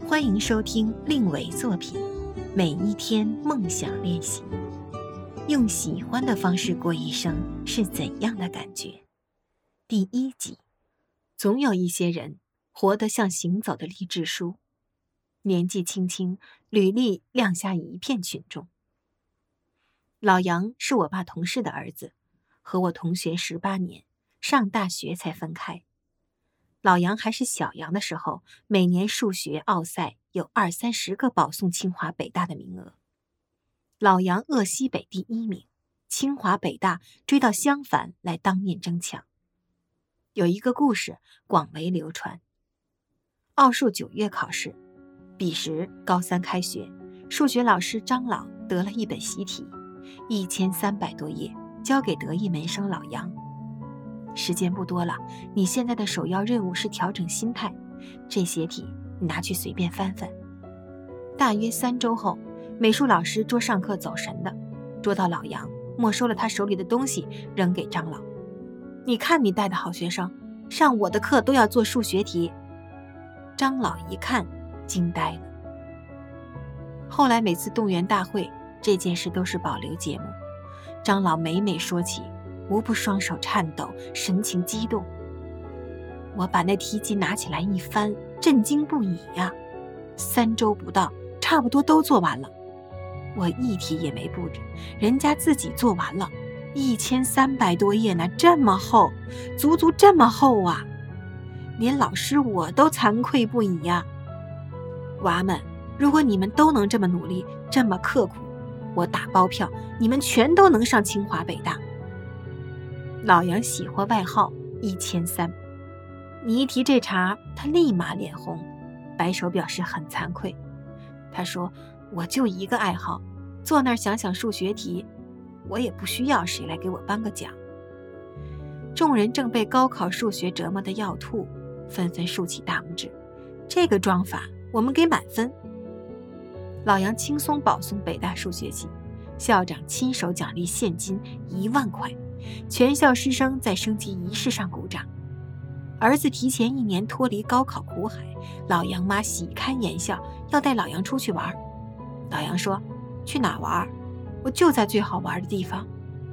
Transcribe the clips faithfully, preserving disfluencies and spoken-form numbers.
欢迎收听令伟作品每一天梦想练习。用喜欢的方式过一生是怎样的感觉？第一集。总有一些人活得像行走的励志书，年纪轻轻，履历亮瞎一片群众。老杨是我爸同事的儿子，和我同学十八年，上大学才分开。老杨还是小杨的时候，每年数学奥赛有二三十个保送清华北大的名额。老杨鄂西北第一名，清华北大追到襄樊来当面争抢。有一个故事广为流传。奥数九月考试，彼时高三开学，数学老师张老得了一本习题，一千三百多页，交给得意门生老杨。时间不多了，你现在的首要任务是调整心态，这些题你拿去随便翻翻。大约三周后，美术老师捉上课走神的，捉到老杨，没收了他手里的东西，扔给张老。你看你带的好学生，上我的课都要做数学题。张老一看惊呆了。后来每次动员大会，这件事都是保留节目，张老每每说起，无不双手颤抖，神情激动。我把那题集拿起来一翻，震惊不已呀！三周不到，差不多都做完了。我一题也没布置，人家自己做完了，一千三百多页呢，这么厚，足足这么厚啊！连老师我都惭愧不已呀！娃们，如果你们都能这么努力，这么刻苦，我打包票，你们全都能上清华北大。老杨喜获外号一千三，你一提这茬，他立马脸红，摆手表示很惭愧。他说，我就一个爱好，坐那儿想想数学题，我也不需要谁来给我颁个奖。众人正被高考数学折磨得要吐，纷纷竖起大拇指，这个装法我们给满分。老杨轻松保送北大数学系，校长亲手奖励现金一万块，全校师生在升旗仪式上鼓掌。儿子提前一年脱离高考苦海，老杨妈喜开颜笑，要带老杨出去玩。老杨说，去哪玩？我就在最好玩的地方。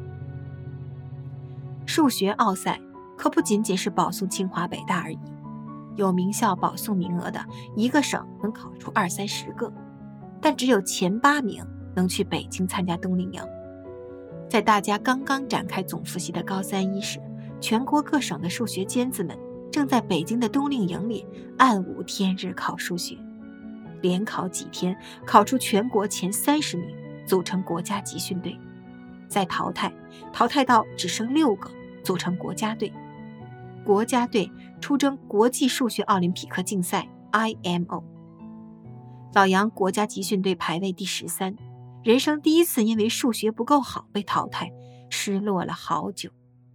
数学奥赛可不仅仅是保送清华北大而已，有名校保送名额的，一个省能考出二三十个，但只有前八名能去北京参加冬令营。在大家刚刚展开总复习的高三一时，全国各省的数学尖子们正在北京的冬令营里暗无天日考数学，连考几天，考出全国前三十名，组成国家集训队，再淘汰，淘汰到只剩六个，组成国家队。国家队出征国际数学奥林匹克竞赛 I M O。 老杨国家集训队排位第十三，人生第一次因为数学不够好被淘汰，失落了好久。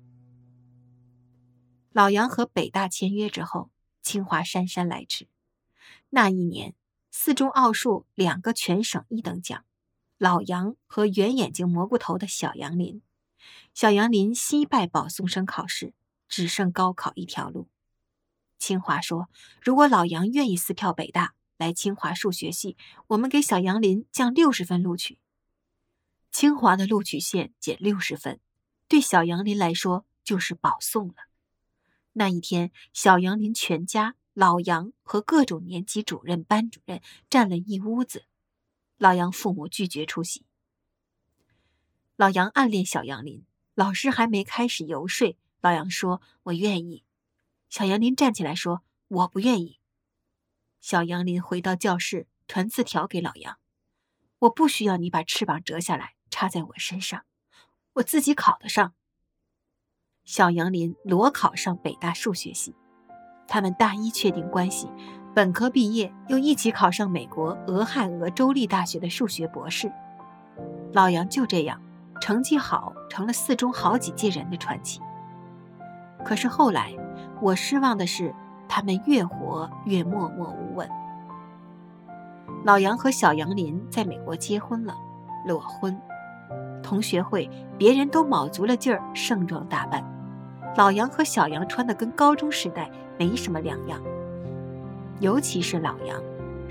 老杨和北大签约之后，清华姗姗来迟。那一年，四中奥数两个全省一等奖，老杨和圆眼睛蘑菇头的小杨林。小杨林惜败保送生考试，只剩高考一条路。清华说，如果老杨愿意撕票北大来清华数学系，我们给小杨林降六十分录取。清华的录取线减六十分，对小杨林来说就是保送了。那一天，小杨林全家、老杨和各种年级主任、班主任站了一屋子，老杨父母拒绝出席。老杨暗恋小杨林，老师还没开始游说，老杨说，我愿意。小杨林站起来说，我不愿意。小杨林回到教室，传字条给老杨，我不需要你把翅膀折下来插在我身上，我自己考得上。小杨林裸考上北大数学系，他们大一确定关系，本科毕业又一起考上美国俄亥俄州立大学的数学博士。老杨就这样成绩好，成了四中好几届人的传奇。可是后来我失望的是，他们越活越默默无闻。老杨和小杨林在美国结婚了，裸婚。同学会别人都卯足了劲儿盛装打扮，老杨和小杨穿的跟高中时代没什么两样。尤其是老杨，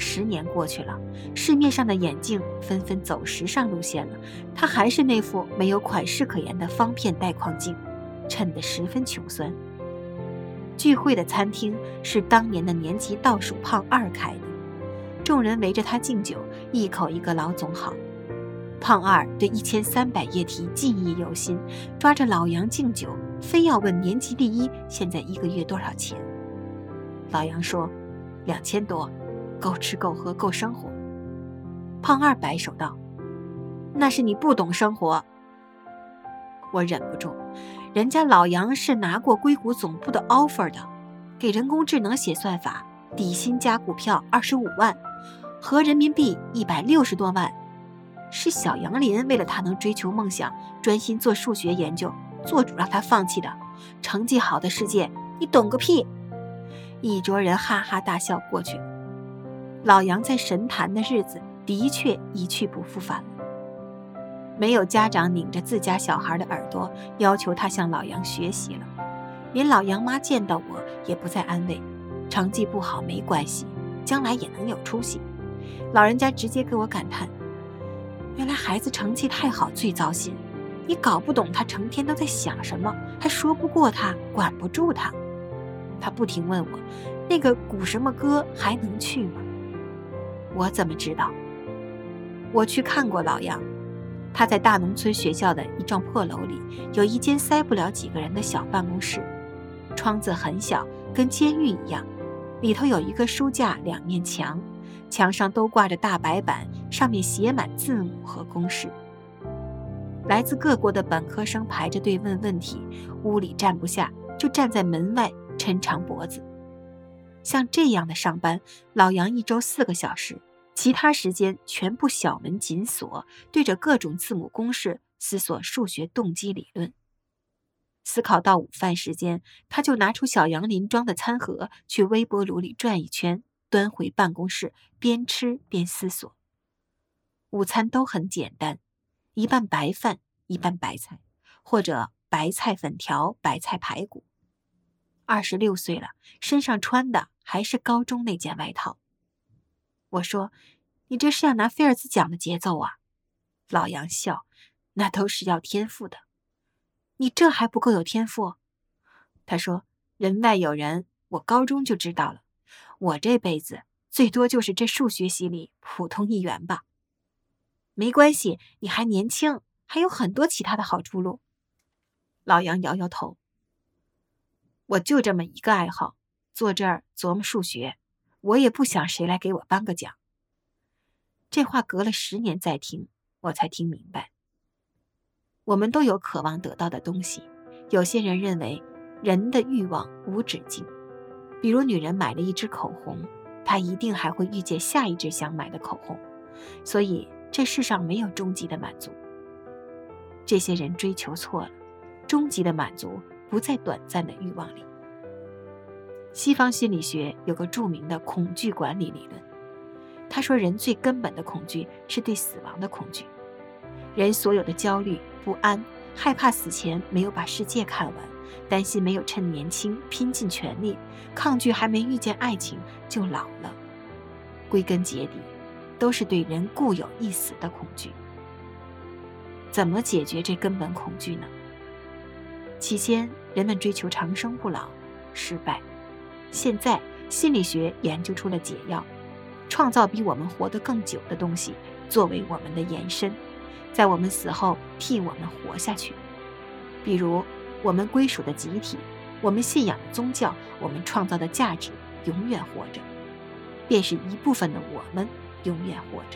十年过去了，市面上的眼镜纷纷走时尚路线了，他还是那副没有款式可言的方片带框镜，衬得十分穷酸。聚会的餐厅是当年的年级倒数胖二开的，众人围着他敬酒，一口一个老总好。胖二对一千三百页题记忆犹新，抓着老杨敬酒，非要问年级第一现在一个月多少钱。老杨说两千多，够吃够喝够生活。胖二摆手道，那是你不懂生活。我忍不住，人家老杨是拿过硅谷总部的 offer 的，给人工智能写算法，底薪加股票二十五万，合人民币一百六十多万。是小杨林为了他能追求梦想，专心做数学研究，做主让他放弃的。成绩好的世界，你懂个屁！一桌人哈哈大笑过去。老杨在神坛的日子的确一去不复返了。没有家长拧着自家小孩的耳朵要求他向老杨学习了，连老杨妈见到我也不再安慰，成绩不好没关系，将来也能有出息。老人家直接给我感叹，原来孩子成绩太好最糟心，你搞不懂他成天都在想什么，还说不过他，管不住他。他不停问我，那个古什么歌还能去吗？我怎么知道？我去看过老杨，他在大农村学校的一幢破楼里，有一间塞不了几个人的小办公室，窗子很小，跟监狱一样，里头有一个书架，两面墙，墙上都挂着大白板，上面写满字母和公式。来自各国的本科生排着队问问题，屋里站不下，就站在门外抻长脖子。像这样的上班，老杨一周四个小时，其他时间全部小门紧锁，对着各种字母公式思索数学动机理论。思考到午饭时间，他就拿出小杨林装的餐盒，去微波炉里转一圈，端回办公室，边吃边思索。午餐都很简单，一半白饭，一半白菜，或者白菜粉条、白菜排骨。二十六岁了，身上穿的还是高中那件外套。我说，你这是要拿菲尔兹奖的节奏啊。老杨笑，那都是要天赋的。你这还不够有天赋？他说，人外有人，我高中就知道了，我这辈子最多就是这数学系里普通一员吧。没关系，你还年轻，还有很多其他的好出路。老杨摇摇头，我就这么一个爱好，坐这儿琢磨数学，我也不想谁来给我颁个奖。这话隔了十年再听，我才听明白。我们都有渴望得到的东西，有些人认为人的欲望无止境，比如女人买了一支口红，她一定还会遇见下一支想买的口红，所以这世上没有终极的满足。这些人追求错了，终极的满足不在短暂的欲望里。西方心理学有个著名的恐惧管理理论，他说人最根本的恐惧是对死亡的恐惧。人所有的焦虑、不安，害怕死前没有把世界看完，担心没有趁年轻拼尽全力，抗拒还没遇见爱情就老了，归根结底都是对人固有一死的恐惧。怎么解决这根本恐惧呢？起先人们追求长生不老，失败。现在心理学研究出了解药，创造比我们活得更久的东西，作为我们的延伸，在我们死后替我们活下去。比如我们归属的集体，我们信仰的宗教，我们创造的价值永远活着，便是一部分的我们永远活着。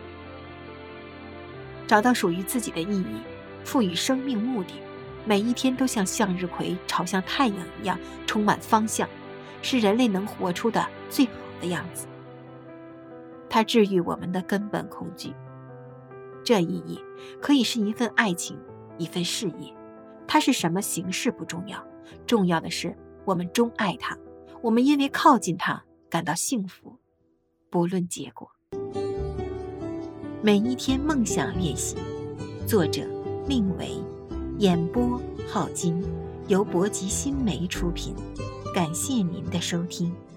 找到属于自己的意义，赋予生命目的，每一天都像向日葵朝向太阳一样充满方向，是人类能活出的最好的样子。它治愈我们的根本恐惧。这意义可以是一份爱情，一份事业，它是什么形式不重要，重要的是我们钟爱它，我们因为靠近它感到幸福，不论结果。每一天梦想练习，作者令维，演播郝金，由博吉新媒出品。感谢您的收听。